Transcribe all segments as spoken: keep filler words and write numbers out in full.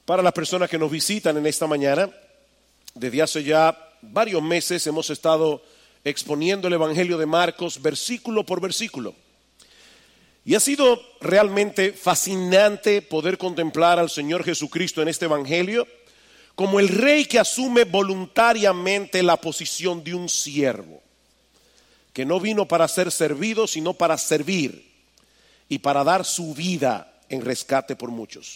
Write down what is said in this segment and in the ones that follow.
Para las personas que nos visitan en esta mañana, desde hace ya varios meses hemos estado exponiendo el Evangelio de Marcos versículo por versículo. Y ha sido realmente fascinante poder contemplar al Señor Jesucristo en este Evangelio como el Rey que asume voluntariamente la posición de un siervo, que no vino para ser servido, sino para servir y para dar su vida en rescate por muchos.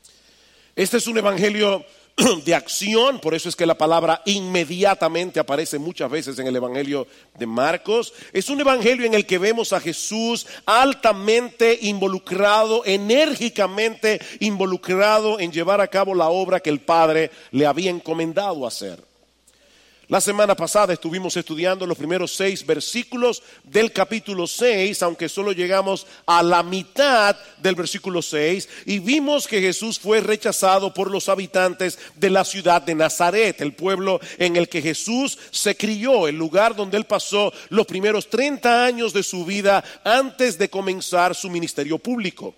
Este es un evangelio de acción, por eso es que la palabra inmediatamente aparece muchas veces en el evangelio de Marcos. Es un evangelio en el que vemos a Jesús altamente involucrado, enérgicamente involucrado en llevar a cabo la obra que el Padre le había encomendado hacer. La semana pasada estuvimos estudiando los primeros seis versículos del capítulo seis, aunque solo llegamos a la mitad del versículo seis, y vimos que Jesús fue rechazado por los habitantes de la ciudad de Nazaret, el pueblo en el que Jesús se crió, el lugar donde él pasó los primeros treinta años de su vida antes de comenzar su ministerio público.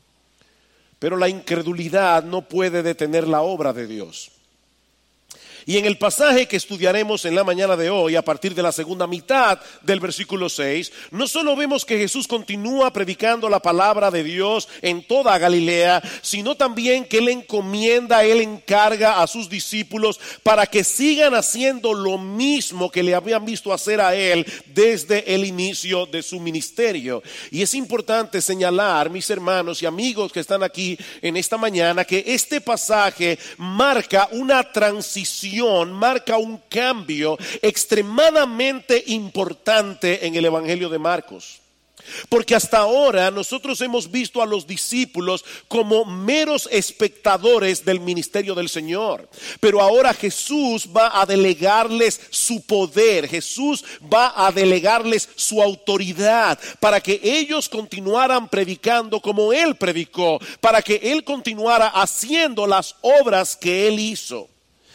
Pero la incredulidad no puede detener la obra de Dios. Y en el pasaje que estudiaremos en la mañana de hoy, a partir de la segunda mitad del versículo seis, no solo vemos que Jesús continúa predicando la palabra de Dios en toda Galilea, sino también que Él encomienda, Él encarga a sus discípulos para que sigan haciendo lo mismo que le habían visto hacer a Él desde el inicio de su ministerio. Y es importante señalar, mis hermanos y amigos que están aquí en esta mañana, que este pasaje marca una transición, marca un cambio extremadamente importante en el Evangelio de Marcos. Porque hasta ahora nosotros hemos visto a los discípulos como meros espectadores del ministerio del Señor. Pero ahora Jesús va a delegarles su poder, Jesús va a delegarles su autoridad para que ellos continuaran predicando como Él predicó, para que Él continuara haciendo las obras que Él hizo.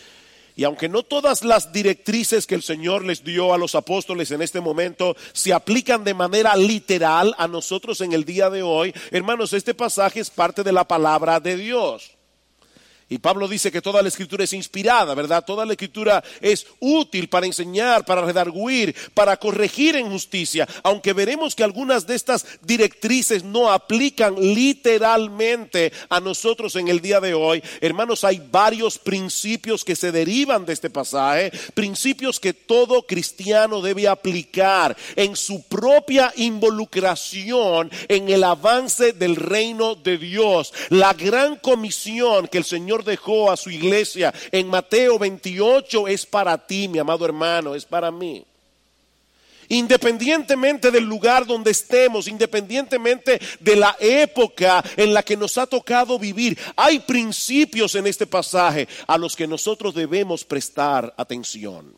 Y aunque no todas las directrices que el Señor les dio a los apóstoles en este momento se aplican de manera literal a nosotros en el día de hoy, hermanos, este pasaje es parte de la palabra de Dios. Y Pablo dice que toda la escritura es inspirada, ¿verdad? Toda la escritura es útil para enseñar, para redarguir, para corregir en justicia. Aunque veremos que algunas de estas directrices no aplican literalmente a nosotros en el día de hoy, hermanos, hay varios principios que se derivan de este pasaje, principios que todo cristiano debe aplicar en su propia involucración en el avance del reino de Dios. La gran comisión que el Señor dejó a su iglesia en Mateo veintiocho es para ti, mi amado hermano, es para mí. Independientemente del lugar donde estemos, independientemente de la época en la que nos ha tocado vivir, hay principios en este pasaje a los que nosotros debemos prestar atención.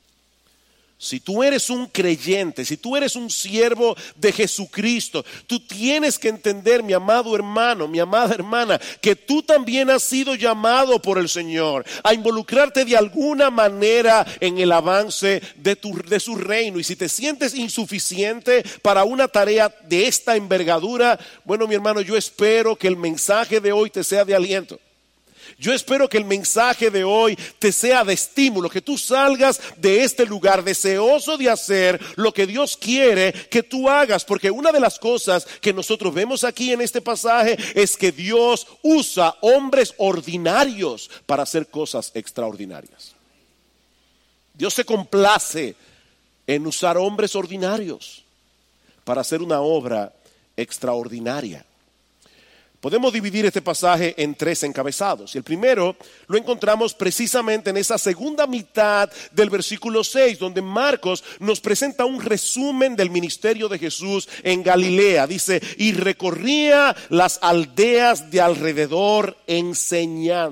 Si tú eres un creyente, si tú eres un siervo de Jesucristo, tú tienes que entender, mi amado hermano, mi amada hermana, que tú también has sido llamado por el Señor a involucrarte de alguna manera en el avance de, tu, de su reino. Y si te sientes insuficiente para una tarea de esta envergadura, bueno, mi hermano, yo espero que el mensaje de hoy te sea de aliento. Yo espero que el mensaje de hoy te sea de estímulo, que tú salgas de este lugar deseoso de hacer lo que Dios quiere que tú hagas, porque una de las cosas que nosotros vemos aquí en este pasaje es que Dios usa hombres ordinarios para hacer cosas extraordinarias. Dios se complace en usar hombres ordinarios para hacer una obra extraordinaria. Podemos dividir este pasaje en tres encabezados. Y el primero lo encontramos precisamente en esa segunda mitad del versículo seis, donde Marcos nos presenta un resumen del ministerio de Jesús en Galilea. Dice, y recorría las aldeas de alrededor enseñando.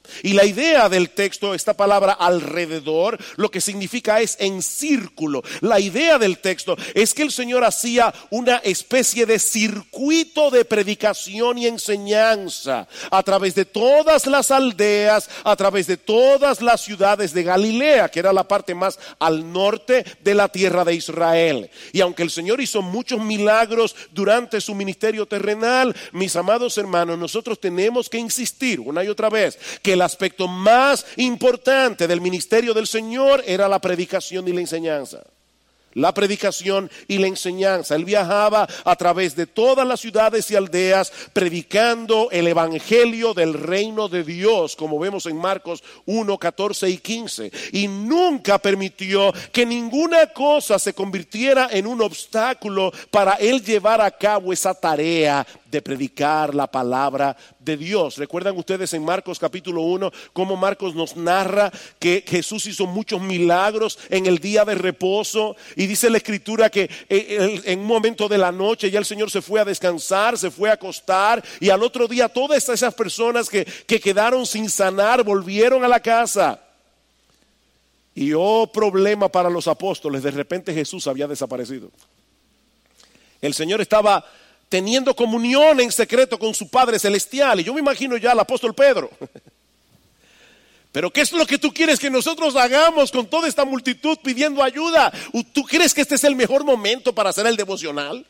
Y la idea del texto, esta palabra alrededor, lo que significa es en círculo. La idea del texto es que el Señor hacía una especie de circuito de predicación y enseñanza a través de todas las aldeas, a través de todas las ciudades de Galilea, que era la parte más al norte de la tierra de Israel. Y aunque el Señor hizo muchos milagros durante su ministerio terrenal, mis amados hermanos, nosotros tenemos que insistir una y otra vez que el aspecto más importante del ministerio del Señor era la predicación y la enseñanza. La predicación y la enseñanza. Él viajaba a través de todas las ciudades y aldeas predicando el evangelio del reino de Dios, como vemos en Marcos uno, catorce y quince. Y nunca permitió que ninguna cosa se convirtiera en un obstáculo para él llevar a cabo esa tarea de predicar la palabra de Dios. ¿Recuerdan ustedes en Marcos capítulo uno cómo Marcos nos narra que Jesús hizo muchos milagros en el día de reposo? Y dice la escritura que en un momento de la noche ya el Señor se fue a descansar, se fue a acostar, y al otro día todas esas personas que, que quedaron sin sanar volvieron a la casa. Y oh, problema para los apóstoles, de repente Jesús había desaparecido. El Señor estaba teniendo comunión en secreto con su Padre Celestial. Y yo me imagino ya al apóstol Pedro. Pero ¿qué es lo que tú quieres que nosotros hagamos con toda esta multitud pidiendo ayuda? ¿Tú crees que este es el mejor momento para hacer el devocional?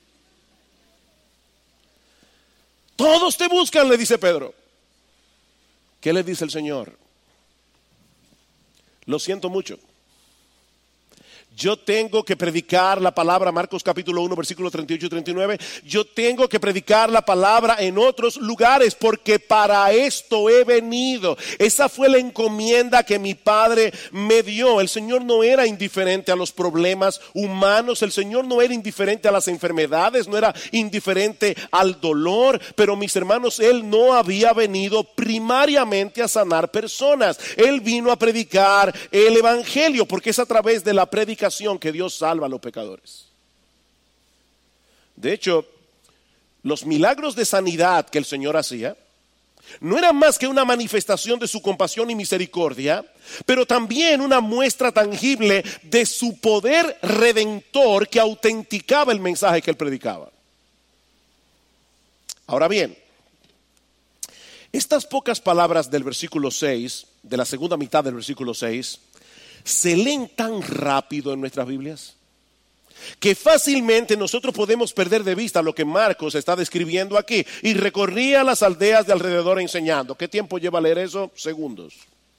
Todos te buscan, le dice Pedro. ¿Qué le dice el Señor? Lo siento mucho. Yo tengo que predicar la palabra, Marcos capítulo uno, versículos treinta y ocho y treinta y nueve. Yo tengo que predicar la palabra en otros lugares porque para esto he venido. Esa fue la encomienda que mi Padre me dio. El Señor no era indiferente a los problemas humanos. El Señor no era indiferente a las enfermedades, no era indiferente al dolor. Pero mis hermanos, Él no había venido primariamente a sanar personas. Él vino a predicar el evangelio porque es a través de la predicación que Dios salva a los pecadores. De hecho, los milagros de sanidad que el Señor hacía no eran más que una manifestación de su compasión y misericordia, pero también una muestra tangible de su poder redentor que autenticaba el mensaje que él predicaba. Ahora bien, estas pocas palabras del versículo seis, de la segunda mitad del versículo seis, se leen tan rápido en nuestras Biblias que fácilmente nosotros podemos perder de vista lo que Marcos está describiendo aquí. Y recorría las aldeas de alrededor enseñando. ¿Qué tiempo lleva a leer eso? Segundos.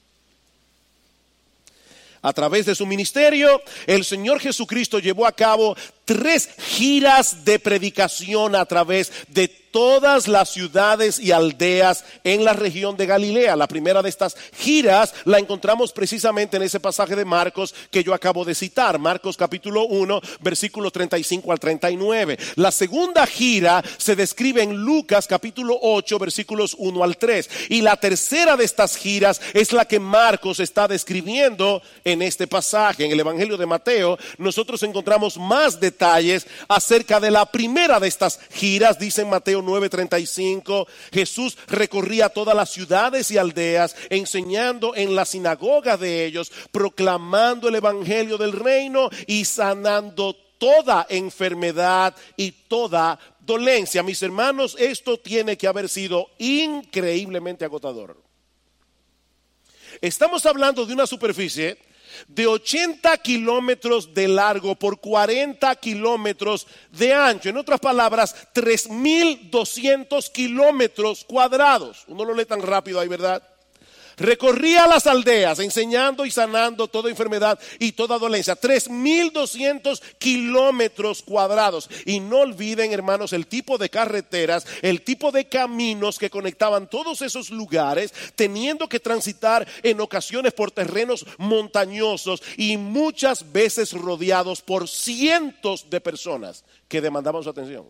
A través de su ministerio, el Señor Jesucristo llevó a cabo tres giras de predicación a través de todas las ciudades y aldeas en la región de Galilea. La primera de estas giras la encontramos precisamente en ese pasaje de Marcos que yo acabo de citar, Marcos capítulo uno, versículos treinta y cinco al treinta y nueve. La segunda gira se describe en Lucas capítulo ocho, versículos uno al tres. Y la tercera de estas giras es la que Marcos está describiendo en este pasaje. En el Evangelio de Mateo nosotros encontramos más detalles acerca de la primera de estas giras. Dice en Mateo nueve treinta y cinco, Jesús recorría todas las ciudades y aldeas, enseñando en las sinagogas de ellos, proclamando el evangelio del reino y sanando toda enfermedad y toda dolencia. Mis hermanos, esto tiene que haber sido increíblemente agotador. Estamos hablando de una superficie de ochenta kilómetros de largo por cuarenta kilómetros de ancho. En otras palabras, tres mil doscientos kilómetros cuadrados. Uno lo lee tan rápido ahí, ¿verdad? Recorría las aldeas enseñando y sanando toda enfermedad y toda dolencia. tres mil doscientos kilómetros cuadrados. Y no olviden, hermanos, el tipo de carreteras, el tipo de caminos que conectaban todos esos lugares, teniendo que transitar en ocasiones por terrenos montañosos y muchas veces rodeados por cientos de personas que demandaban su atención.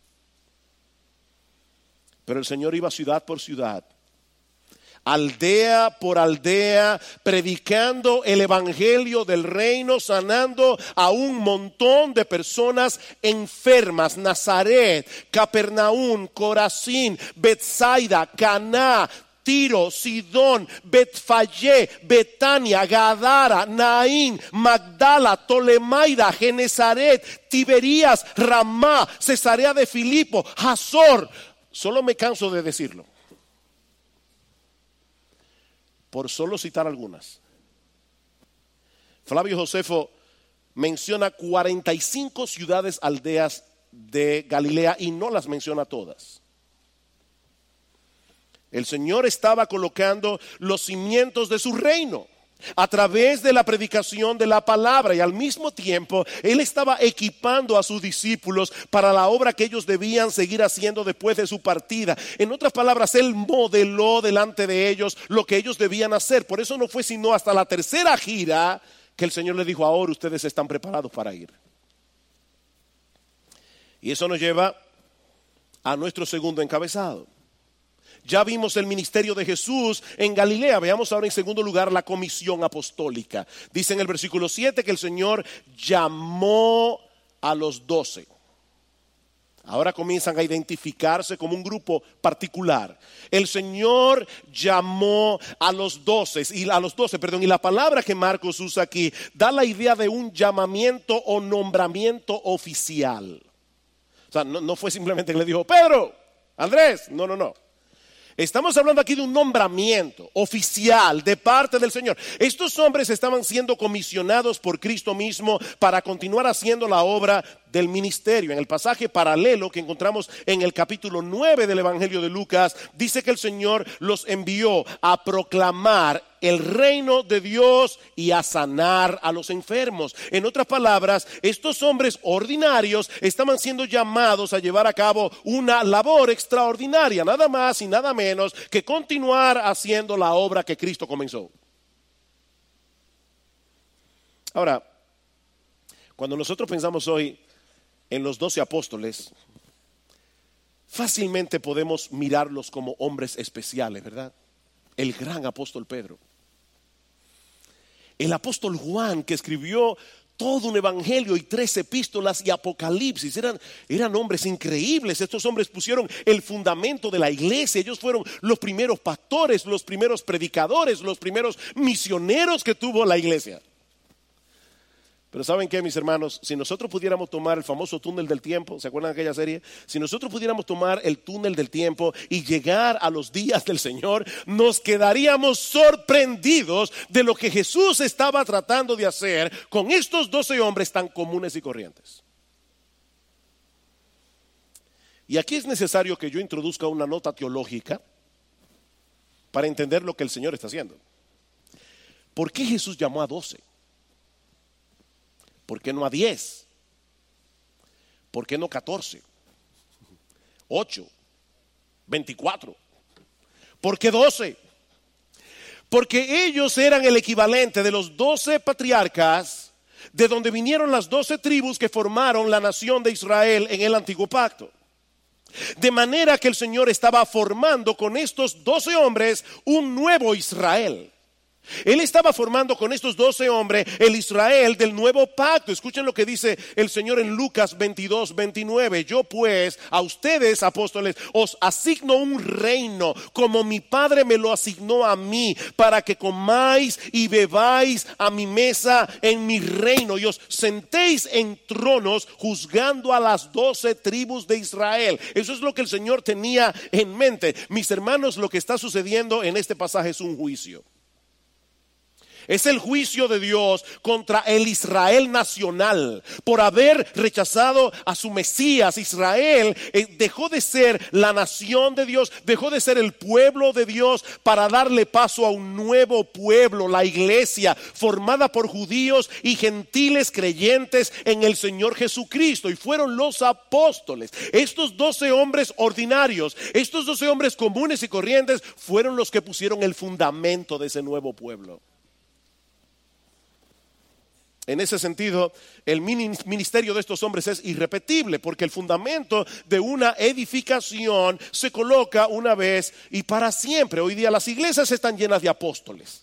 Pero el Señor iba ciudad por ciudad, aldea por aldea, predicando el evangelio del reino, sanando a un montón de personas enfermas. Nazaret, Capernaum, Corazín, Betsaida, Caná, Tiro, Sidón, Betfagé, Betania, Gadara, Naín, Magdala, Tolemaida, Genezaret, Tiberías, Ramá, Cesarea de Filipo, Hazor. Solo me canso de decirlo, por solo citar algunas. Flavio Josefo menciona cuarenta y cinco ciudades, aldeas de Galilea, y no las menciona todas. El Señor estaba colocando los cimientos de su reino a través de la predicación de la palabra, y al mismo tiempo Él estaba equipando a sus discípulos para la obra que ellos debían seguir haciendo después de su partida. En otras palabras, Él modeló delante de ellos lo que ellos debían hacer. Por eso no fue sino hasta la tercera gira que el Señor les dijo: ahora ustedes están preparados para ir. Y eso nos lleva a nuestro segundo encabezado. Ya vimos el ministerio de Jesús en Galilea. Veamos ahora en segundo lugar la comisión apostólica. Dice en el versículo siete que el Señor llamó a los doce. Ahora comienzan a identificarse como un grupo particular. El Señor llamó a los doce, y a los doce, perdón, y la palabra que Marcos usa aquí da la idea de un llamamiento o nombramiento oficial. O sea, no, no fue simplemente que le dijo: Pedro, Andrés, no, no, no. Estamos hablando aquí de un nombramiento oficial de parte del Señor. Estos hombres estaban siendo comisionados por Cristo mismo para continuar haciendo la obra del ministerio. En el pasaje paralelo que encontramos en el capítulo nueve del Evangelio de Lucas, dice que el Señor los envió a proclamar el reino de Dios y a sanar a los enfermos. En otras palabras, estos hombres ordinarios estaban siendo llamados a llevar a cabo una labor extraordinaria, nada más y nada menos que continuar haciendo la obra que Cristo comenzó. Ahora, cuando nosotros pensamos hoy en los doce apóstoles, fácilmente podemos mirarlos como hombres especiales, ¿verdad? El gran apóstol Pedro, el apóstol Juan, que escribió todo un evangelio y tres epístolas y apocalipsis. Eran, eran hombres increíbles. Estos hombres pusieron el fundamento de la iglesia. Ellos fueron los primeros pastores, los primeros predicadores, los primeros misioneros que tuvo la iglesia. Pero ¿saben qué, mis hermanos? Si nosotros pudiéramos tomar el famoso túnel del tiempo, ¿se acuerdan de aquella serie? Si nosotros pudiéramos tomar el túnel del tiempo y llegar a los días del Señor, nos quedaríamos sorprendidos de lo que Jesús estaba tratando de hacer con estos doce hombres tan comunes y corrientes. Y aquí es necesario que yo introduzca una nota teológica para entender lo que el Señor está haciendo. ¿Por qué Jesús llamó a doce? ¿Por qué no a diez? ¿Por qué no catorce? ocho, veinticuatro. ¿Por qué doce? Porque ellos eran el equivalente de los doce patriarcas, de donde vinieron las doce tribus que formaron la nación de Israel en el antiguo pacto. De manera que el Señor estaba formando con estos doce hombres un nuevo Israel. Él estaba formando con estos doce hombres el Israel del nuevo pacto. Escuchen lo que dice el Señor en Lucas veintidós, veintinueve. Yo pues a ustedes, apóstoles, os asigno un reino como mi Padre me lo asignó a mí, para que comáis y bebáis a mi mesa en mi reino y os sentéis en tronos juzgando a las doce tribus de Israel. Eso es lo que el Señor tenía en mente. Mis hermanos, lo que está sucediendo en este pasaje es un juicio. Es el juicio de Dios contra el Israel nacional por haber rechazado a su Mesías. Israel eh, dejó de ser la nación de Dios, dejó de ser el pueblo de Dios para darle paso a un nuevo pueblo, la iglesia, formada por judíos y gentiles creyentes en el Señor Jesucristo. Y fueron los apóstoles, estos doce hombres ordinarios, estos doce hombres comunes y corrientes, fueron los que pusieron el fundamento de ese nuevo pueblo. En ese sentido, el ministerio de estos hombres es irrepetible, porque el fundamento de una edificación se coloca una vez y para siempre. Hoy día las iglesias están llenas de apóstoles,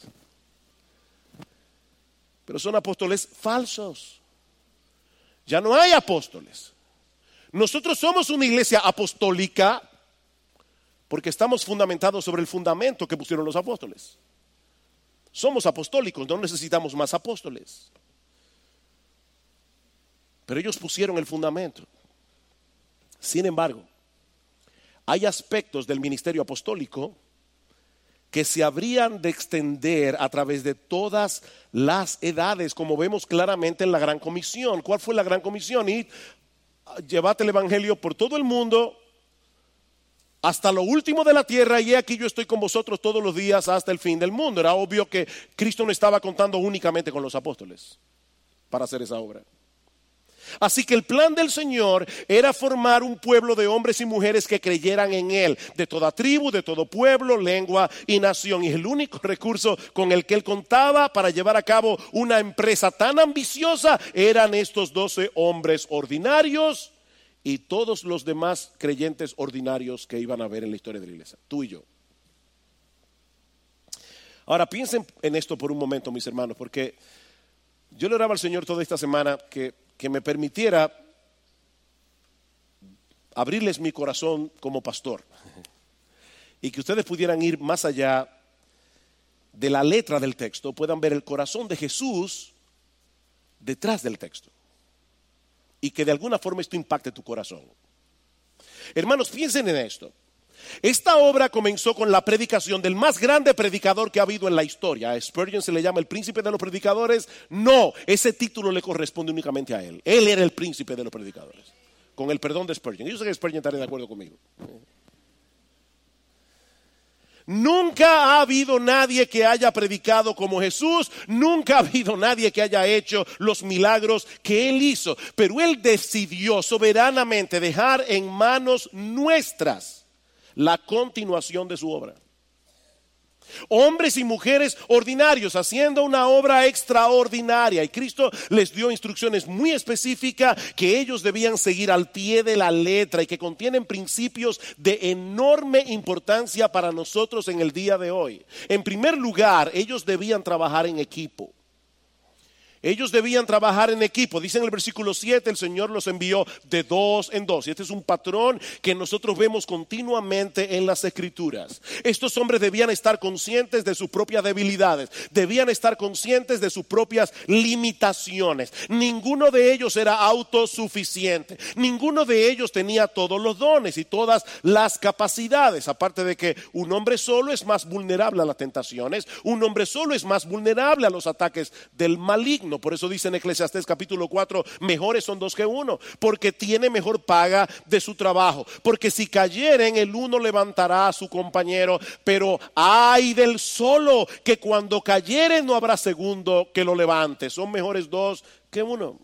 pero son apóstoles falsos. Ya no hay apóstoles. Nosotros somos una iglesia apostólica, Porque estamos fundamentados sobre el fundamento que pusieron los apóstoles. Somos apostólicos, no necesitamos más apóstoles. Pero ellos pusieron el fundamento. Sin embargo, hay aspectos del ministerio apostólico que se habrían de extender a través de todas las edades, como vemos claramente en la Gran Comisión. ¿Cuál fue la Gran Comisión? Y llevate el evangelio por todo el mundo hasta lo último de la tierra, y aquí yo estoy con vosotros todos los días hasta el fin del mundo. Era obvio que Cristo no estaba contando únicamente con los apóstoles para hacer esa obra. Así que el plan del Señor era formar un pueblo de hombres y mujeres que creyeran en Él, de toda tribu, de todo pueblo, lengua y nación. Y el único recurso con el que Él contaba para llevar a cabo una empresa tan ambiciosa eran estos doce hombres ordinarios y todos los demás creyentes ordinarios que iban a ver en la historia de la iglesia, tú y yo. Ahora piensen en esto por un momento, mis hermanos, porque yo le oraba al Señor toda esta semana que que me permitiera abrirles mi corazón como pastor y que ustedes pudieran ir más allá de la letra del texto, puedan ver el corazón de Jesús detrás del texto y que de alguna forma esto impacte tu corazón. Hermanos, piensen en esto. Esta obra comenzó con la predicación del más grande predicador que ha habido en la historia. A Spurgeon se le llama el príncipe de los predicadores. No, ese título le corresponde únicamente a él. Él era el príncipe de los predicadores, con el perdón de Spurgeon. Yo sé que Spurgeon estaría de acuerdo conmigo. Nunca ha habido nadie que haya predicado como Jesús. Nunca ha habido nadie que haya hecho los milagros que Él hizo. Pero Él decidió soberanamente dejar en manos nuestras la continuación de su obra. Hombres y mujeres ordinarios haciendo una obra extraordinaria, y Cristo les dio instrucciones muy específicas que ellos debían seguir al pie de la letra y que contienen principios de enorme importancia para nosotros en el día de hoy. En primer lugar, ellos debían trabajar en equipo. Ellos debían trabajar en equipo. Dice en el versículo siete, el Señor los envió de dos en dos. Y este es un patrón que nosotros vemos continuamente en las Escrituras. Estos hombres debían estar conscientes de sus propias debilidades. Debían estar conscientes de sus propias limitaciones. Ninguno de ellos era autosuficiente. Ninguno de ellos tenía todos los dones y todas las capacidades. Aparte de que un hombre solo es más vulnerable a las tentaciones. Un hombre solo es más vulnerable a los ataques del maligno. Por eso dice en Eclesiastés capítulo cuatro, mejores son dos que uno, porque tiene mejor paga de su trabajo. Porque si cayeren, el uno levantará a su compañero, pero ay del solo, que cuando cayere no habrá segundo que lo levante. Son mejores dos que uno.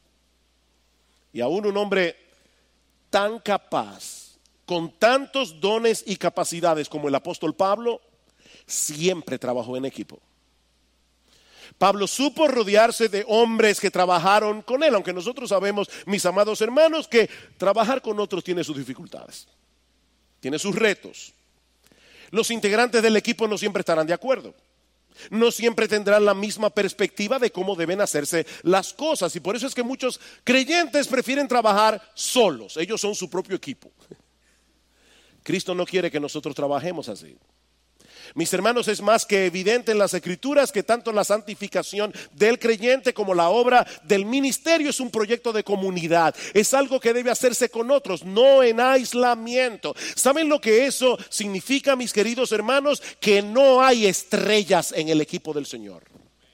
Y aún un hombre tan capaz, con tantos dones y capacidades como el apóstol Pablo, siempre trabajó en equipo. Pablo supo rodearse de hombres que trabajaron con él, aunque nosotros sabemos, mis amados hermanos, que trabajar con otros tiene sus dificultades, tiene sus retos. Los integrantes del equipo no siempre estarán de acuerdo, no siempre tendrán la misma perspectiva de cómo deben hacerse las cosas, y por eso es que muchos creyentes prefieren trabajar solos. Ellos son su propio equipo. Cristo no quiere que nosotros trabajemos así. Mis hermanos, es más que evidente en las Escrituras que tanto la santificación del creyente como la obra del ministerio es un proyecto de comunidad. Es algo que debe hacerse con otros, no en aislamiento. ¿Saben lo que eso significa, mis queridos hermanos? Que no hay estrellas en el equipo del Señor.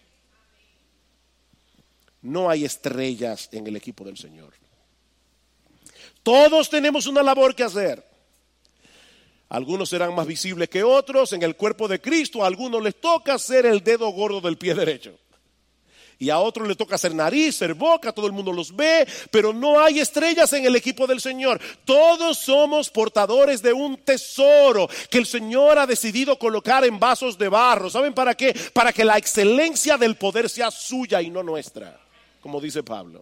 No hay estrellas en el equipo del Señor. Todos tenemos una labor que hacer. Algunos serán más visibles que otros. En el cuerpo de Cristo a algunos les toca ser el dedo gordo del pie derecho, y a otros les toca ser nariz, ser boca. Todo el mundo los ve, pero no hay estrellas en el equipo del Señor. Todos somos portadores de un tesoro que el Señor ha decidido colocar en vasos de barro. ¿Saben para qué? Para que la excelencia del poder sea suya y no nuestra, como dice Pablo.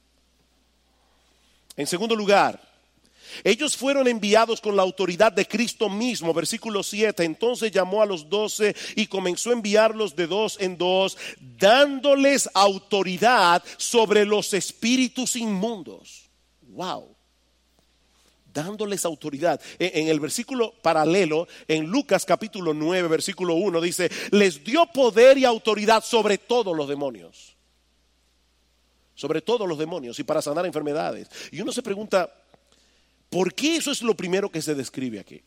En segundo lugar, ellos fueron enviados con la autoridad de Cristo mismo. Versículo siete, entonces llamó a los doce y comenzó a enviarlos de dos en dos, dándoles autoridad sobre los espíritus inmundos. Wow. dándoles autoridad. En, en el versículo paralelo, en Lucas capítulo nueve, versículo uno, dice, les dio poder y autoridad sobre todos los demonios. Sobre todos los demonios y para sanar enfermedades. Y uno se pregunta, ¿por qué eso es lo primero que se describe aquí?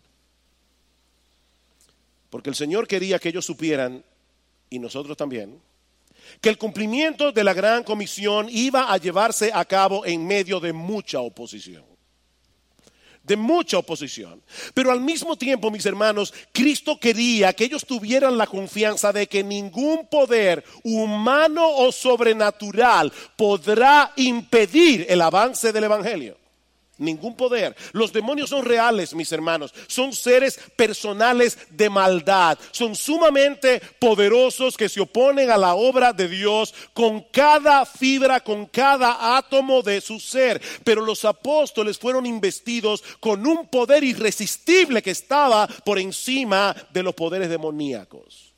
Porque el Señor quería que ellos supieran, y nosotros también, que el cumplimiento de la gran comisión iba a llevarse a cabo en medio de mucha oposición. De mucha oposición. Pero al mismo tiempo, mis hermanos, Cristo quería que ellos tuvieran la confianza de que ningún poder humano o sobrenatural podrá impedir el avance del evangelio. Ningún poder. Los demonios son reales, mis hermanos. Son seres personales de maldad. Son sumamente poderosos que se oponen a la obra de Dios con cada fibra, con cada átomo de su ser. Pero los apóstoles fueron investidos con un poder irresistible que estaba por encima de los poderes demoníacos.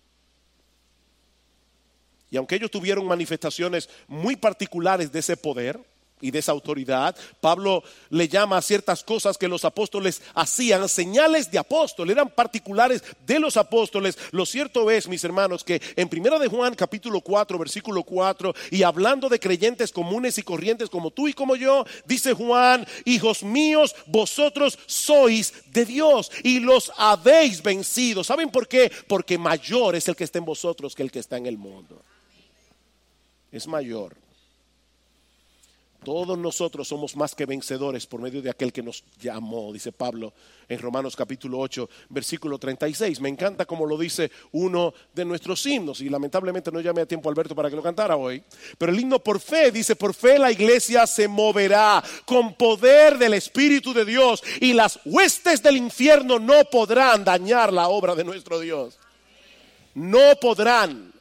Y aunque ellos tuvieron manifestaciones muy particulares de ese poder y de esa autoridad, Pablo le llama a ciertas cosas que los apóstoles hacían señales de apóstol, eran particulares de los apóstoles. Lo cierto es, mis hermanos, que en primera de Juan capítulo cuatro, versículo cuatro, y hablando de creyentes comunes y corrientes como tú y como yo, dice Juan, hijos míos, vosotros sois de Dios y los habéis vencido. ¿Saben por qué? Porque mayor es el que está en vosotros que el que está en el mundo. Es mayor. Todos nosotros somos más que vencedores por medio de aquel que nos llamó, dice Pablo en Romanos capítulo ocho, versículo treinta y seis. Me encanta como lo dice uno de nuestros himnos, y lamentablemente no llamé a tiempo a Alberto para que lo cantara hoy. Pero el himno por fe dice, por fe la iglesia se moverá con poder del Espíritu de Dios, y las huestes del infierno no podrán dañar la obra de nuestro Dios. No podrán.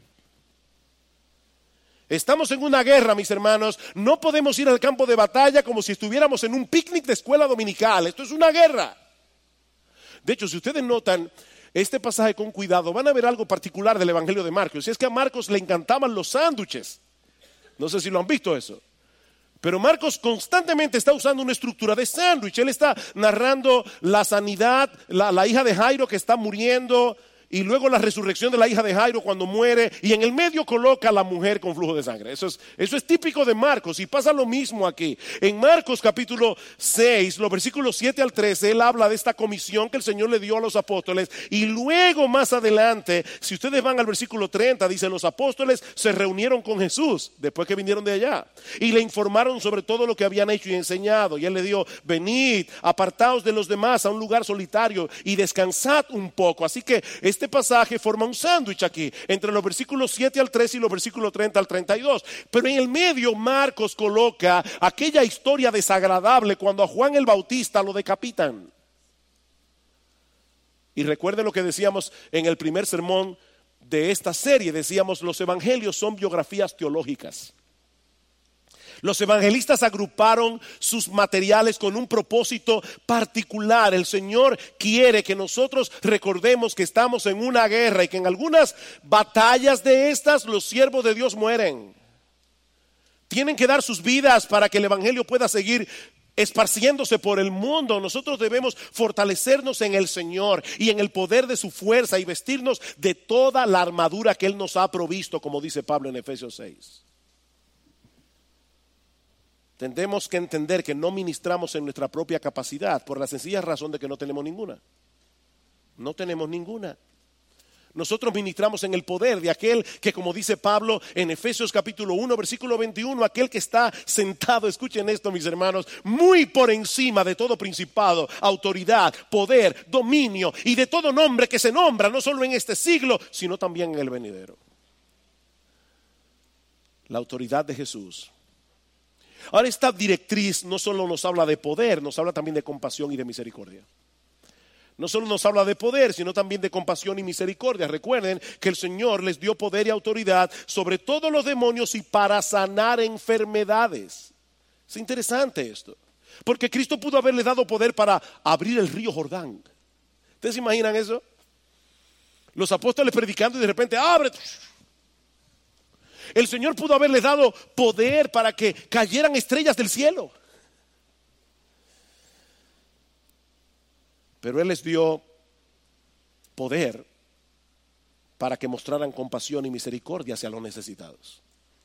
Estamos en una guerra, mis hermanos. No podemos ir al campo de batalla como si estuviéramos en un picnic de escuela dominical. Esto es una guerra. De hecho, si ustedes notan este pasaje con cuidado, van a ver algo particular del Evangelio de Marcos. Y es que a Marcos le encantaban los sándwiches. No sé si lo han visto eso. Pero Marcos constantemente está usando una estructura de sándwich. Él está narrando la sanidad, la, la hija de Jairo que está muriendo, y luego la resurrección de la hija de Jairo cuando muere, y en el medio coloca a la mujer con flujo de sangre. Eso es, eso es típico de Marcos, y pasa lo mismo aquí. En Marcos capítulo seis, los versículos siete al trece, él habla de esta comisión que el Señor le dio a los apóstoles, y luego más adelante, si ustedes van al versículo treinta, dice, los apóstoles se reunieron con Jesús después que vinieron de allá, y le informaron sobre todo lo que habían hecho y enseñado, y él le dijo, venid, apartaos de los demás a un lugar solitario y descansad un poco. Así que este pasaje forma un sándwich aquí entre los versículos siete al trece y los versículos treinta al treinta y dos. Pero en el medio Marcos coloca aquella historia desagradable cuando a Juan el Bautista lo decapitan. Y recuerde lo que decíamos en el primer sermón de esta serie. Decíamos, los evangelios son biografías teológicas. Los evangelistas agruparon sus materiales con un propósito particular. El Señor quiere que nosotros recordemos que estamos en una guerra y que en algunas batallas de estas los siervos de Dios mueren. Tienen que dar sus vidas para que el evangelio pueda seguir esparciéndose por el mundo. Nosotros debemos fortalecernos en el Señor y en el poder de su fuerza y vestirnos de toda la armadura que Él nos ha provisto, como dice Pablo en Efesios seis. Tendremos que entender que no ministramos en nuestra propia capacidad por la sencilla razón de que no tenemos ninguna. No tenemos ninguna. Nosotros ministramos en el poder de aquel que, como dice Pablo en Efesios capítulo uno, versículo veintiuno, aquel que está sentado, escuchen esto, mis hermanos, muy por encima de todo principado, autoridad, poder, dominio y de todo nombre que se nombra, no solo en este siglo, sino también en el venidero. La autoridad de Jesús. Ahora, esta directriz no solo nos habla de poder, nos habla también de compasión y de misericordia. No solo nos habla de poder, sino también de compasión y misericordia. Recuerden que el Señor les dio poder y autoridad sobre todos los demonios y para sanar enfermedades. Es interesante esto, porque Cristo pudo haberle dado poder para abrir el río Jordán. ¿Ustedes se imaginan eso? Los apóstoles predicando y de repente abre. El Señor pudo haberles dado poder para que cayeran estrellas del cielo. El Señor pudo haberle dado poder para que cayeran estrellas del cielo. El Señor pudo haberle dado poder para que cayeran estrellas del cielo. El Señor pudo haberle dado poder para que cayeran estrellas del cielo. El Señor pudo haberle dado poder para que cayeran estrellas del cielo. Pero Él les dio poder para que mostraran compasión y misericordia hacia los necesitados.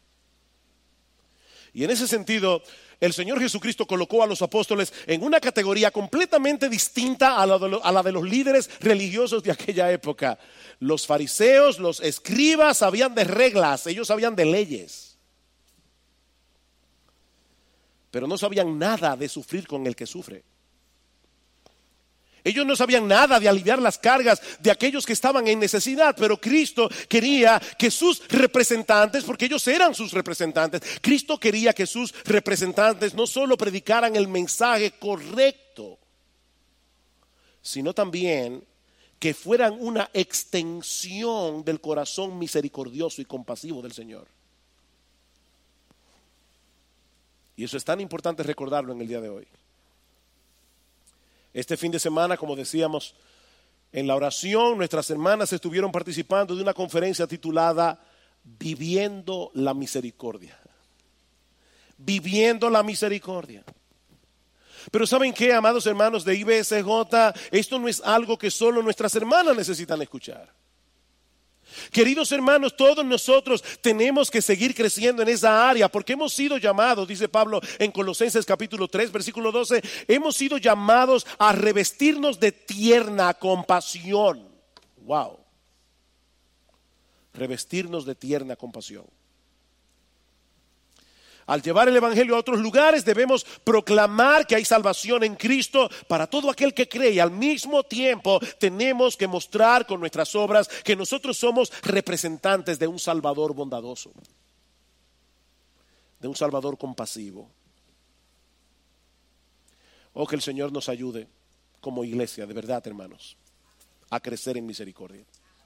Y en ese sentido, el Señor Jesucristo colocó a los apóstoles en una categoría completamente distinta a la, de lo, a la de los líderes religiosos de aquella época. Los fariseos, los escribas sabían de reglas, ellos sabían de leyes, pero no sabían nada de sufrir con el que sufre. Ellos no sabían nada de aliviar las cargas de aquellos que estaban en necesidad, pero Cristo quería que sus representantes, porque ellos eran sus representantes, Cristo quería que sus representantes no solo predicaran el mensaje correcto, sino también que fueran una extensión del corazón misericordioso y compasivo del Señor. Y eso es tan importante recordarlo en el día de hoy. Este fin de semana, como decíamos, en la oración, nuestras hermanas estuvieron participando de una conferencia titulada Viviendo la Misericordia. Viviendo la Misericordia. Pero ¿saben qué, amados hermanos de I B S J? Esto no es algo que solo nuestras hermanas necesitan escuchar. Queridos hermanos, todos nosotros tenemos que seguir creciendo en esa área porque hemos sido llamados, dice Pablo en Colosenses capítulo tres, versículo doce, hemos sido llamados a revestirnos de tierna compasión. Wow. Revestirnos de tierna compasión. Al llevar el evangelio a otros lugares debemos proclamar que hay salvación en Cristo para todo aquel que cree, y al mismo tiempo tenemos que mostrar con nuestras obras que nosotros somos representantes de un Salvador bondadoso, de un Salvador compasivo. Oh, que el Señor nos ayude como iglesia, de verdad, hermanos, a crecer en misericordia.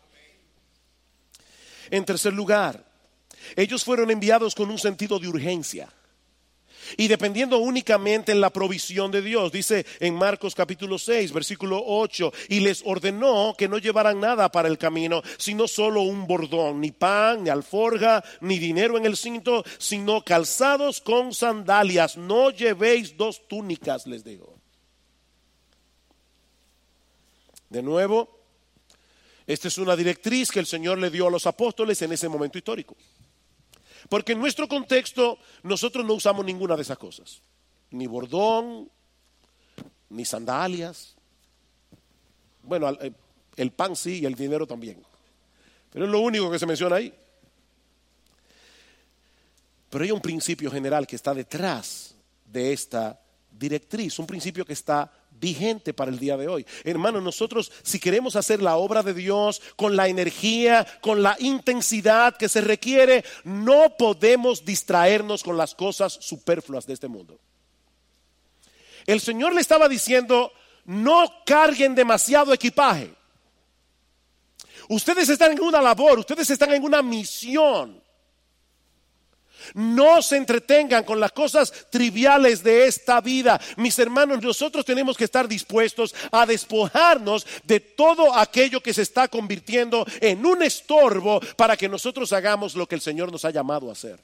En tercer lugar, ellos fueron enviados con un sentido de urgencia y dependiendo únicamente en la provisión de Dios. Dice en Marcos capítulo seis, versículo ocho, y les ordenó que no llevaran nada para el camino, sino solo un bordón, ni pan, ni alforja, ni dinero en el cinto, sino calzados con sandalias. No llevéis dos túnicas, les digo. De nuevo, esta es una directriz que el Señor le dio a los apóstoles en ese momento histórico. Porque en nuestro contexto nosotros no usamos ninguna de esas cosas. Ni bordón, ni sandalias. Bueno, el pan sí y el dinero también. Pero es lo único que se menciona ahí. Pero hay un principio general que está detrás de esta directriz. Un principio que está vigente para el día de hoy. Hermanos, nosotros si queremos hacer la obra de Dios con la energía, con la intensidad que se requiere, no podemos distraernos con las cosas superfluas de este mundo. El Señor le estaba diciendo, no carguen demasiado equipaje. Ustedes están en una labor, ustedes están en una misión. No se entretengan con las cosas triviales de esta vida. Mis hermanos, nosotros tenemos que estar dispuestos a despojarnos de todo aquello que se está convirtiendo en un estorbo para que nosotros hagamos lo que el Señor nos ha llamado a hacer.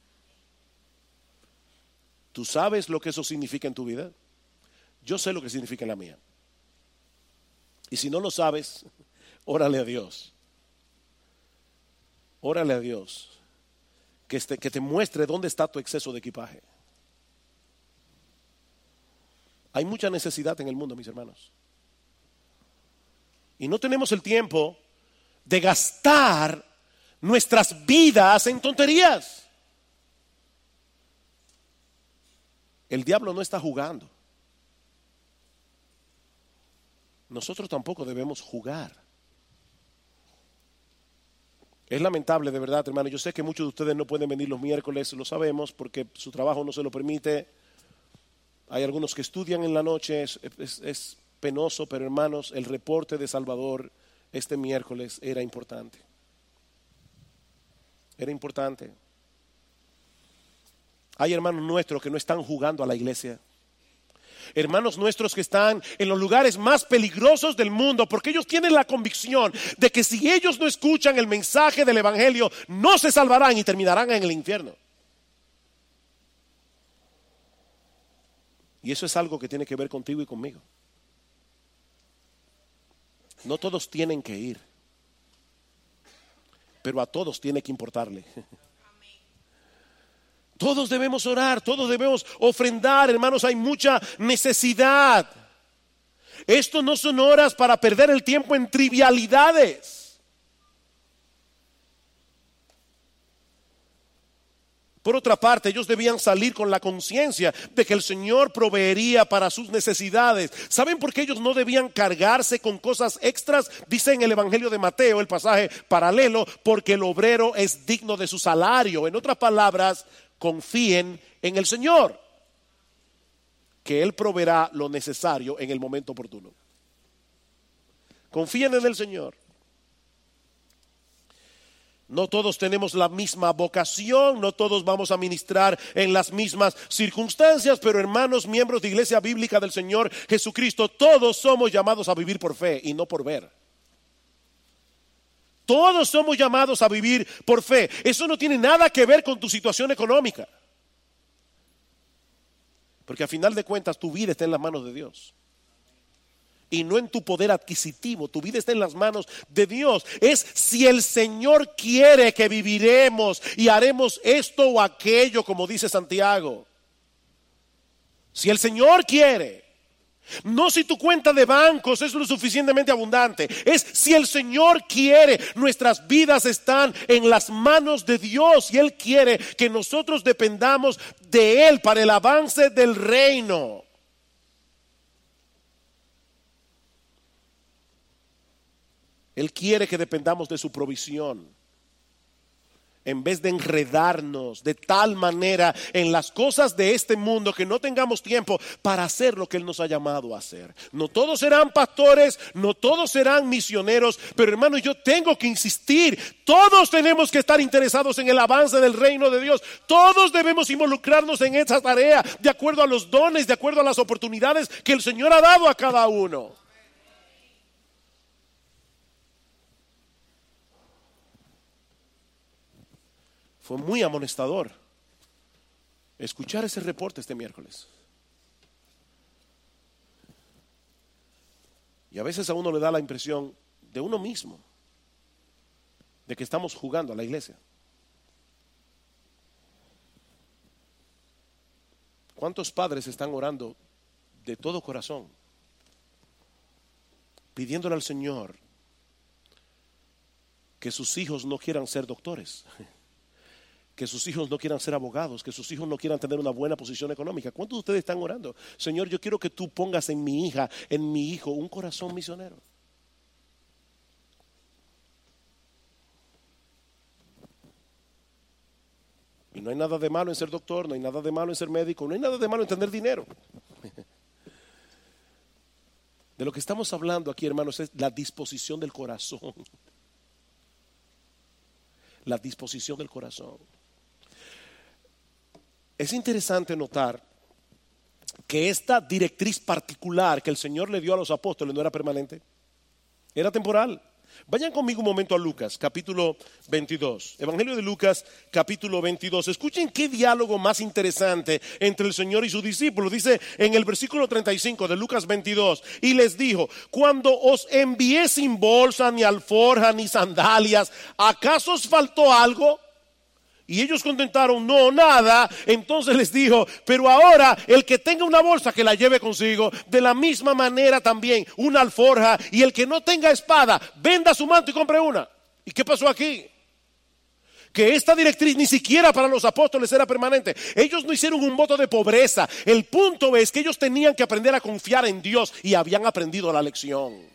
¿Tú sabes lo que eso significa en tu vida? Yo sé lo que significa en la mía. Y si no lo sabes, órale a Dios. Órale a Dios. Que te, que te muestre dónde está tu exceso de equipaje. Hay mucha necesidad en el mundo, mis hermanos. Y no tenemos el tiempo de gastar nuestras vidas en tonterías. El diablo no está jugando. Nosotros tampoco debemos jugar. Es lamentable, de verdad, hermano. Yo sé que muchos de ustedes no pueden venir los miércoles, lo sabemos, porque su trabajo no se lo permite. Hay algunos que estudian en la noche, es, es, es penoso, pero hermanos, el reporte de Salvador este miércoles era importante. Era importante. Hay hermanos nuestros que no están jugando a la iglesia. Hermanos nuestros que están en los lugares más peligrosos del mundo, porque ellos tienen la convicción de que si ellos no escuchan el mensaje del evangelio, no se salvarán y terminarán en el infierno. Y eso es algo que tiene que ver contigo y conmigo. No todos tienen que ir, pero a todos tiene que importarle. Todos debemos orar, todos debemos ofrendar, hermanos, hay mucha necesidad. Esto no son horas para perder el tiempo en trivialidades. Por otra parte, ellos debían salir con la conciencia de que el Señor proveería para sus necesidades. ¿Saben por qué ellos no debían cargarse con cosas extras? Dice en el Evangelio de Mateo, el pasaje paralelo, porque el obrero es digno de su salario. En otras palabras, confíen en el Señor, que Él proveerá lo necesario en el momento oportuno. Confíen en el Señor. No todos tenemos la misma vocación, no todos vamos a ministrar en las mismas circunstancias, pero hermanos, miembros de Iglesia Bíblica del Señor Jesucristo, todos somos llamados a vivir por fe y no por ver. Todos somos llamados a vivir por fe. Eso no tiene nada que ver con tu situación económica, porque a final de cuentas tu vida está en las manos de Dios y no en tu poder adquisitivo. Tu vida está en las manos de Dios. Es si el Señor quiere que viviremos y haremos esto o aquello, como dice Santiago. Si el Señor quiere. No si tu cuenta de bancos es lo suficientemente abundante. Es si el Señor quiere. Nuestras vidas están en las manos de Dios y Él quiere que nosotros dependamos de Él para el avance del reino. Él quiere que dependamos de su provisión, en vez de enredarnos de tal manera en las cosas de este mundo que no tengamos tiempo para hacer lo que Él nos ha llamado a hacer. No todos serán pastores, no todos serán misioneros, pero hermano, yo tengo que insistir, todos tenemos que estar interesados en el avance del reino de Dios. Todos debemos involucrarnos en esa tarea de acuerdo a los dones, de acuerdo a las oportunidades que el Señor ha dado a cada uno. Fue muy amonestador escuchar ese reporte este miércoles. Y a veces a uno le da la impresión de uno mismo, de que estamos jugando a la iglesia. ¿Cuántos padres están orando de todo corazón, pidiéndole al Señor que sus hijos no quieran ser doctores? Que sus hijos no quieran ser abogados, que sus hijos no quieran tener una buena posición económica. ¿Cuántos de ustedes están orando? Señor, yo quiero que tú pongas en mi hija, en mi hijo, un corazón misionero. Y no hay nada de malo en ser doctor, no hay nada de malo en ser médico, no hay nada de malo en tener dinero. De lo que estamos hablando aquí, hermanos, es la disposición del corazón. La disposición del corazón. Es interesante notar que esta directriz particular que el Señor le dio a los apóstoles no era permanente, era temporal. Vayan conmigo un momento a Lucas, capítulo veintidós. Evangelio de Lucas, capítulo veintidós. Escuchen qué diálogo más interesante entre el Señor y sus discípulos. Dice en el versículo treinta y cinco de Lucas veintidós: y les dijo, cuando os envié sin bolsa, ni alforja, ni sandalias, ¿acaso os faltó algo? Y ellos contestaron, no, nada. Entonces les dijo, pero ahora el que tenga una bolsa que la lleve consigo, de la misma manera también una alforja, y el que no tenga espada, venda su manto y compre una. ¿Y qué pasó aquí? Que esta directriz ni siquiera para los apóstoles era permanente. Ellos no hicieron un voto de pobreza. El punto es que ellos tenían que aprender a confiar en Dios y habían aprendido la lección.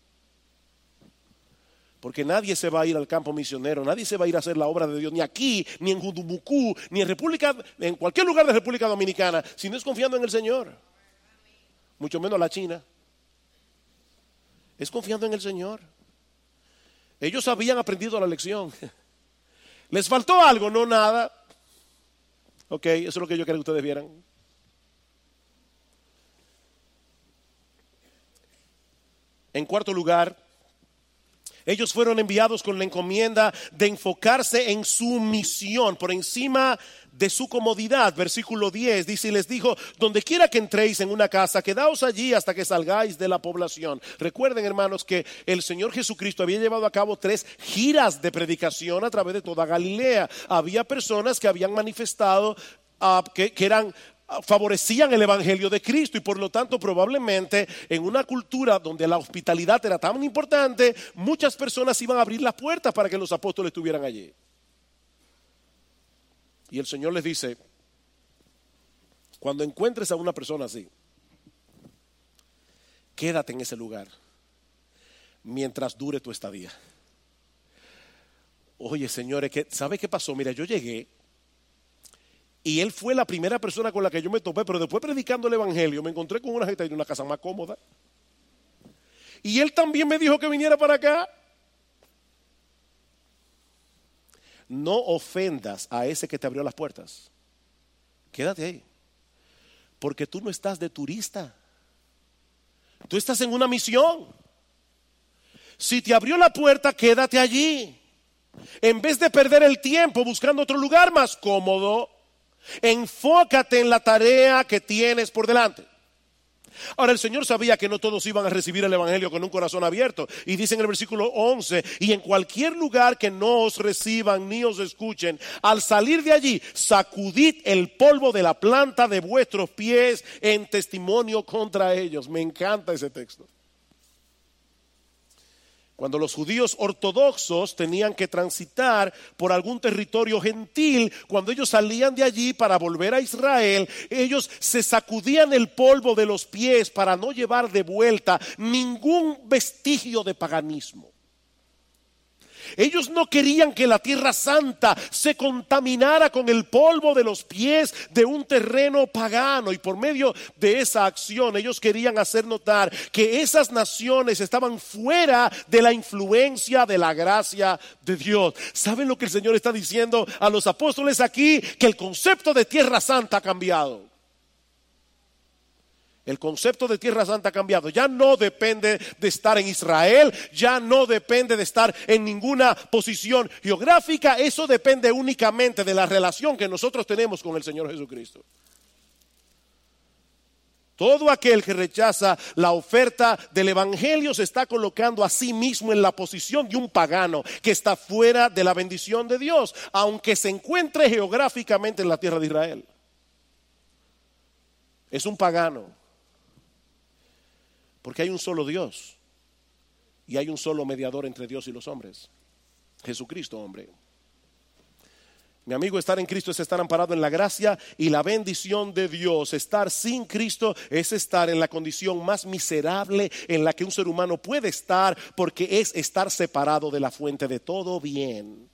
Porque nadie se va a ir al campo misionero, nadie se va a ir a hacer la obra de Dios, ni aquí, ni en Judumucú, ni en República, en cualquier lugar de República Dominicana, si no es confiando en el Señor. Mucho menos la China. Es confiando en el Señor. Ellos habían aprendido la lección. ¿Les faltó algo? No, nada. Ok, eso es lo que yo quería que ustedes vieran. En cuarto lugar, ellos fueron enviados con la encomienda de enfocarse en su misión por encima de su comodidad. Versículo diez dice: y les dijo: donde quiera que entréis en una casa, quedaos allí hasta que salgáis de la población. Recuerden, hermanos, que el Señor Jesucristo había llevado a cabo tres giras de predicación a través de toda Galilea. Había personas que habían manifestado uh, que, que eran favorecían el evangelio de Cristo, y por lo tanto probablemente en una cultura donde la hospitalidad era tan importante, muchas personas iban a abrir las puertas para que los apóstoles estuvieran allí. Y el Señor les dice: cuando encuentres a una persona así, quédate en ese lugar mientras dure tu estadía. Oye, señores, ¿sabe qué pasó? Mira, yo llegué y él fue la primera persona con la que yo me topé, pero después predicando el evangelio me encontré con una gente en una casa más cómoda. Y él también me dijo que viniera para acá. No ofendas a ese que te abrió las puertas. Quédate ahí. Porque tú no estás de turista. Tú estás en una misión. Si te abrió la puerta, quédate allí. En vez de perder el tiempo buscando otro lugar más cómodo, enfócate en la tarea que tienes por delante. Ahora, el Señor sabía que no todos iban a recibir el evangelio con un corazón abierto, y dice en el versículo once: y en cualquier lugar que no os reciban ni os escuchen, al salir de allí, sacudid el polvo de la planta de vuestros pies en testimonio contra ellos. Me encanta ese texto. Cuando los judíos ortodoxos tenían que transitar por algún territorio gentil, cuando ellos salían de allí para volver a Israel, ellos se sacudían el polvo de los pies para no llevar de vuelta ningún vestigio de paganismo. Ellos no querían que la tierra santa se contaminara con el polvo de los pies de un terreno pagano, y por medio de esa acción ellos querían hacer notar que esas naciones estaban fuera de la influencia de la gracia de Dios. ¿Saben lo que el Señor está diciendo a los apóstoles aquí? Que el concepto de tierra santa ha cambiado. El concepto de tierra santa ha cambiado. Ya no depende de estar en Israel, ya no depende de estar en ninguna posición geográfica. Eso depende únicamente de la relación que nosotros tenemos con el Señor Jesucristo. Todo aquel que rechaza la oferta del evangelio se está colocando a sí mismo en la posición de un pagano que está fuera de la bendición de Dios, aunque se encuentre geográficamente en la tierra de Israel. Es un pagano. Porque hay un solo Dios y hay un solo mediador entre Dios y los hombres: Jesucristo, hombre. Mi amigo, estar en Cristo es estar amparado en la gracia y la bendición de Dios. Estar sin Cristo es estar en la condición más miserable en la que un ser humano puede estar, porque es estar separado de la fuente de todo bien.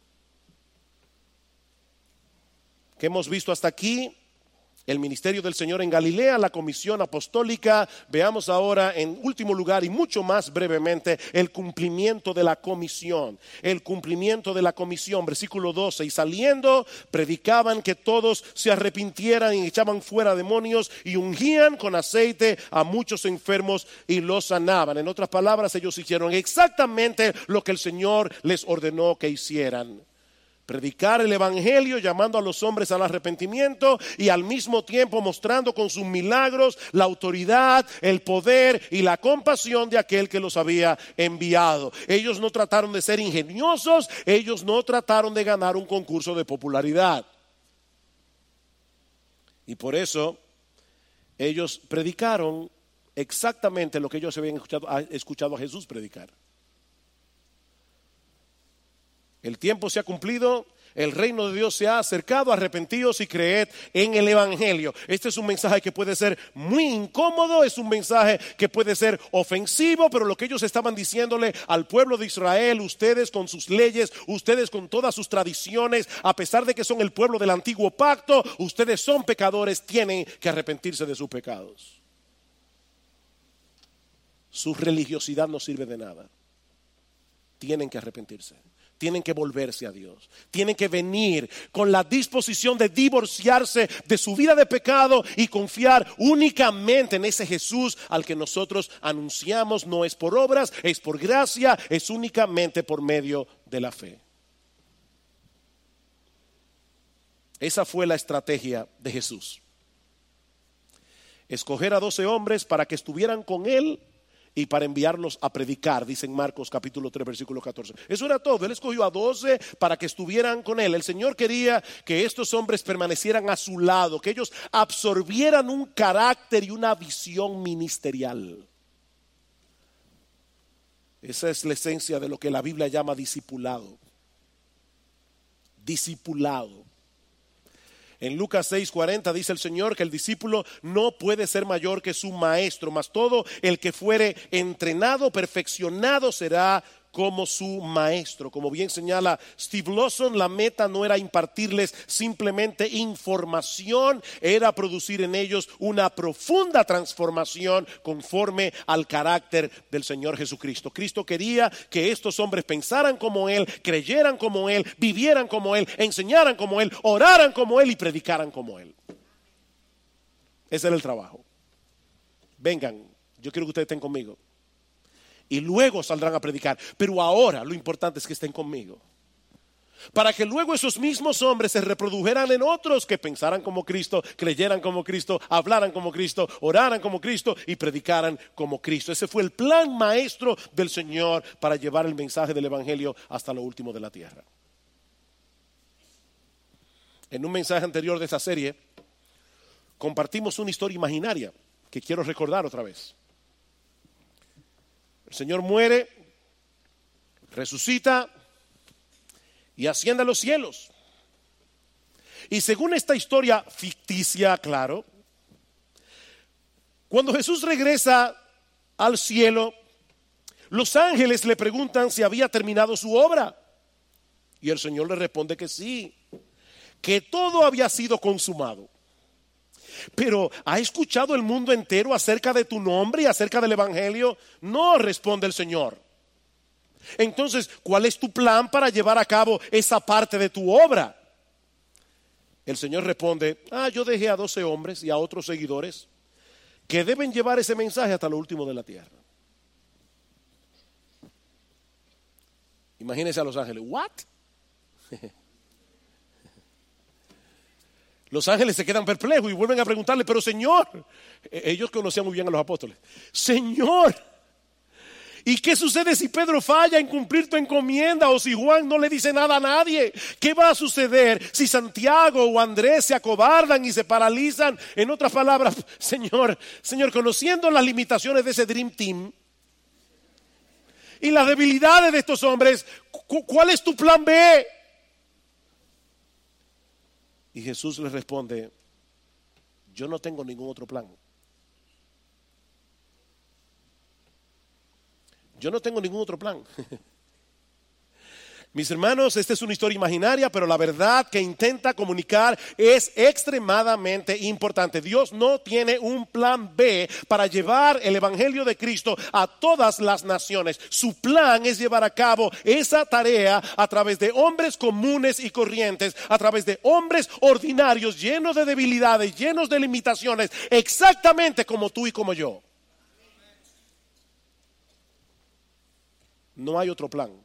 ¿Qué hemos visto hasta aquí? El ministerio del Señor en Galilea, la comisión apostólica. Veamos ahora, en último lugar y mucho más brevemente, el cumplimiento de la comisión. El cumplimiento de la comisión, versículo doce: y saliendo predicaban que todos se arrepintieran y echaban fuera demonios y ungían con aceite a muchos enfermos y los sanaban. En otras palabras, ellos hicieron exactamente lo que el Señor les ordenó que hicieran. Predicar el evangelio, llamando a los hombres al arrepentimiento, y al mismo tiempo mostrando con sus milagros la autoridad, el poder y la compasión de aquel que los había enviado. Ellos no trataron de ser ingeniosos, ellos no trataron de ganar un concurso de popularidad. Y por eso ellos predicaron exactamente lo que ellos habían escuchado, escuchado a Jesús predicar. El tiempo se ha cumplido, el reino de Dios se ha acercado, arrepentíos y creed en el evangelio. Este es un mensaje que puede ser muy incómodo, es un mensaje que puede ser ofensivo, pero lo que ellos estaban diciéndole al pueblo de Israel: ustedes con sus leyes, ustedes con todas sus tradiciones, a pesar de que son el pueblo del antiguo pacto, ustedes son pecadores, tienen que arrepentirse de sus pecados. Su religiosidad no sirve de nada. Tienen que arrepentirse. Tienen que volverse a Dios. Tienen que venir con la disposición de divorciarse de su vida de pecado y confiar únicamente en ese Jesús al que nosotros anunciamos. No es por obras, es por gracia, es únicamente por medio de la fe. Esa fue la estrategia de Jesús. Escoger a doce hombres para que estuvieran con él y para enviarlos a predicar, dice en Marcos capítulo tres versículo catorce. Eso era todo. Él escogió a doce para que estuvieran con él. El Señor quería que estos hombres permanecieran a su lado, que ellos absorbieran un carácter y una visión ministerial. Esa es la esencia de lo que la Biblia llama discipulado. Discipulado. En Lucas seis cuarenta dice el Señor que el discípulo no puede ser mayor que su maestro, mas todo el que fuere entrenado, perfeccionado será como su maestro. Como bien señala Steve Lawson, la meta no era impartirles simplemente información, era producir en ellos una profunda transformación conforme al carácter del Señor Jesucristo. Cristo quería que estos hombres pensaran como Él, creyeran como Él, vivieran como Él, enseñaran como Él, oraran como Él y predicaran como Él. Ese era el trabajo. Vengan, yo quiero que ustedes estén conmigo. Y luego saldrán a predicar. Pero ahora lo importante es que estén conmigo. Para que luego esos mismos hombres se reprodujeran en otros que pensaran como Cristo, creyeran como Cristo, hablaran como Cristo, oraran como Cristo y predicaran como Cristo. Ese fue el plan maestro del Señor para llevar el mensaje del Evangelio hasta lo último de la tierra. En un mensaje anterior de esta serie compartimos una historia imaginaria que quiero recordar otra vez. El Señor muere, resucita y asciende a los cielos. Y según esta historia ficticia, claro, cuando Jesús regresa al cielo, los ángeles le preguntan si había terminado su obra. Y el Señor le responde que sí, que todo había sido consumado. Pero ¿ha escuchado el mundo entero acerca de tu nombre y acerca del Evangelio? No, responde el Señor. Entonces, ¿cuál es tu plan para llevar a cabo esa parte de tu obra? El Señor responde, ah, yo dejé a doce hombres y a otros seguidores que deben llevar ese mensaje hasta lo último de la tierra. Imagínense a los ángeles, ¿what? Los ángeles se quedan perplejos y vuelven a preguntarle, pero Señor, ellos conocían muy bien a los apóstoles. Señor, ¿y qué sucede si Pedro falla en cumplir tu encomienda o si Juan no le dice nada a nadie? ¿Qué va a suceder si Santiago o Andrés se acobardan y se paralizan? En otras palabras, Señor, Señor, conociendo las limitaciones de ese Dream Team y las debilidades de estos hombres, ¿cuál es tu plan B? Y Jesús le responde, yo no tengo ningún otro plan. Yo no tengo ningún otro plan. Mis hermanos, esta es una historia imaginaria, pero la verdad que intenta comunicar es extremadamente importante. Dios no tiene un plan B para llevar el Evangelio de Cristo a todas las naciones. Su plan es llevar a cabo esa tarea a través de hombres comunes y corrientes, a través de hombres ordinarios, llenos de debilidades, llenos de limitaciones, exactamente como tú y como yo. No hay otro plan.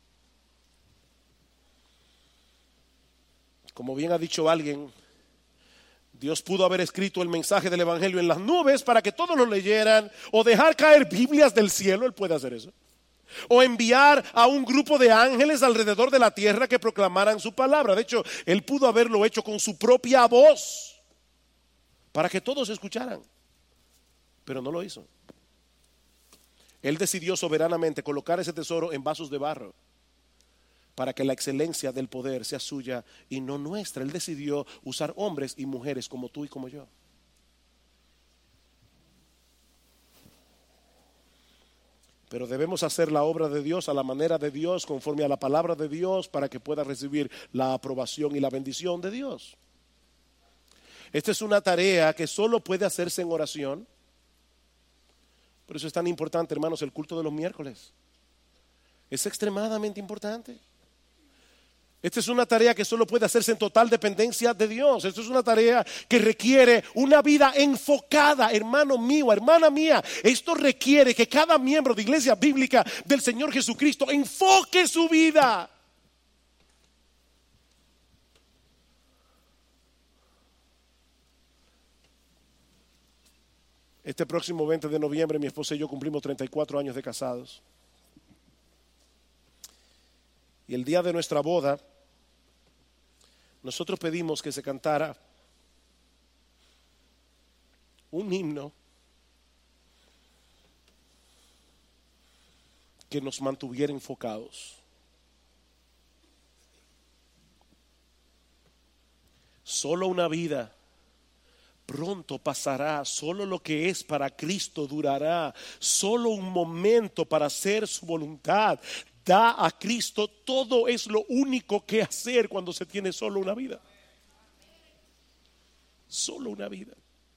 Como bien ha dicho alguien, Dios pudo haber escrito el mensaje del Evangelio en las nubes para que todos lo leyeran, o dejar caer Biblias del cielo, Él puede hacer eso, o enviar a un grupo de ángeles alrededor de la tierra que proclamaran su palabra. De hecho, Él pudo haberlo hecho con su propia voz para que todos escucharan, pero no lo hizo. Él decidió soberanamente colocar ese tesoro en vasos de barro para que la excelencia del poder sea suya y no nuestra. Él decidió usar hombres y mujeres como tú y como yo. Pero debemos hacer la obra de Dios a la manera de Dios, conforme a la palabra de Dios, para que pueda recibir la aprobación y la bendición de Dios. Esta es una tarea que solo puede hacerse en oración. Por eso es tan importante, hermanos, el culto de los miércoles. Es extremadamente importante. Esta es una tarea que solo puede hacerse en total dependencia de Dios. Esta es una tarea que requiere una vida enfocada, hermano mío, hermana mía. Esto requiere que cada miembro de Iglesia Bíblica del Señor Jesucristo enfoque su vida. Este próximo veinte de noviembre mi esposa y yo cumplimos treinta y cuatro años de casados. Y el día de nuestra boda, nosotros pedimos que se cantara un himno que nos mantuviera enfocados. Solo una vida pronto pasará, solo lo que es para Cristo durará, solo un momento para hacer su voluntad. Da a Cristo, todo es lo único que hacer cuando se tiene solo una vida. Solo una vida.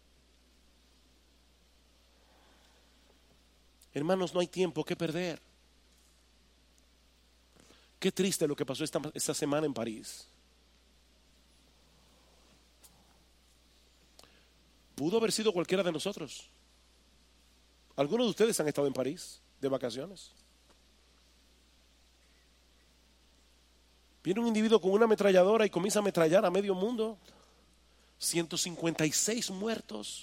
Hermanos, no hay tiempo que perder. Qué triste lo que pasó esta, esta semana en París. Pudo haber sido cualquiera de nosotros. Algunos de ustedes han estado en París de vacaciones. Viene un individuo con una ametralladora y comienza a ametrallar a medio mundo. ciento cincuenta y seis muertos.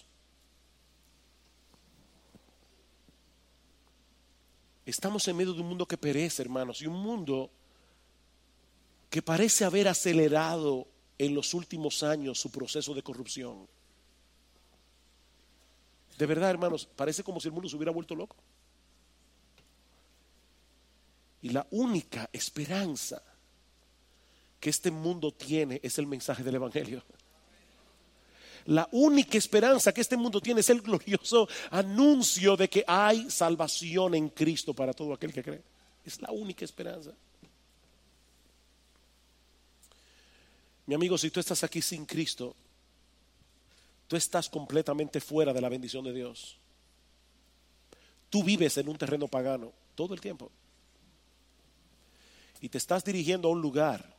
Estamos en medio de un mundo que perece, hermanos, y un mundo que parece haber acelerado en los últimos años su proceso de corrupción. De verdad, hermanos, parece como si el mundo se hubiera vuelto loco. Y la única esperanza que este mundo tiene es el mensaje del Evangelio. La única esperanza que este mundo tiene es el glorioso anuncio de que hay salvación en Cristo para todo aquel que cree. Es la única esperanza. Mi amigo, si tú estás aquí sin Cristo, tú estás completamente fuera de la bendición de Dios. Tú vives en un terreno pagano todo el tiempo. Y te estás dirigiendo a un lugar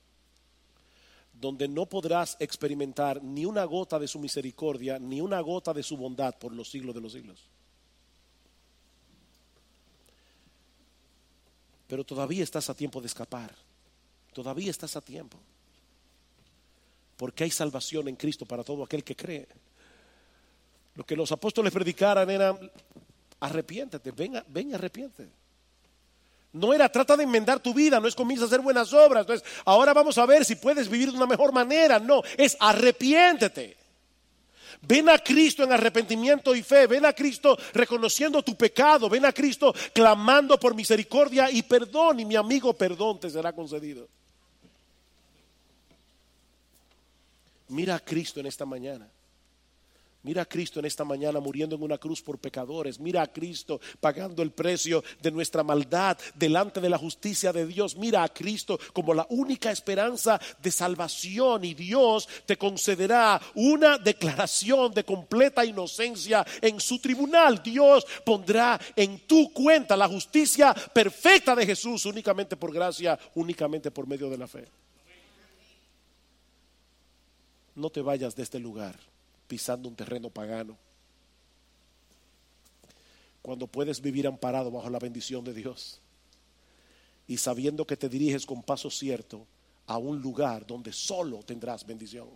donde no podrás experimentar ni una gota de su misericordia, ni una gota de su bondad por los siglos de los siglos. Pero todavía estás a tiempo de escapar. Todavía estás a tiempo. Porque hay salvación en Cristo para todo aquel que cree. Lo que los apóstoles predicaran era: arrepiéntete, ven, ven y arrepiéntete. No era trata de enmendar tu vida, no es comienza a hacer buenas obras, entonces ahora vamos a ver si puedes vivir de una mejor manera. No, es arrepiéntete. Ven a Cristo en arrepentimiento y fe. Ven a Cristo reconociendo tu pecado. Ven a Cristo clamando por misericordia y perdón. Y mi amigo, perdón te será concedido. Mira a Cristo en esta mañana. Mira a Cristo en esta mañana muriendo en una cruz por pecadores. Mira a Cristo pagando el precio de nuestra maldad delante de la justicia de Dios. Mira a Cristo como la única esperanza de salvación, y Dios te concederá una declaración de completa inocencia en su tribunal. Dios pondrá en tu cuenta la justicia perfecta de Jesús únicamente por gracia, únicamente por medio de la fe. No te vayas de este lugar pisando un terreno pagano, cuando puedes vivir amparado bajo la bendición de Dios y sabiendo que te diriges con paso cierto a un lugar donde solo tendrás bendición.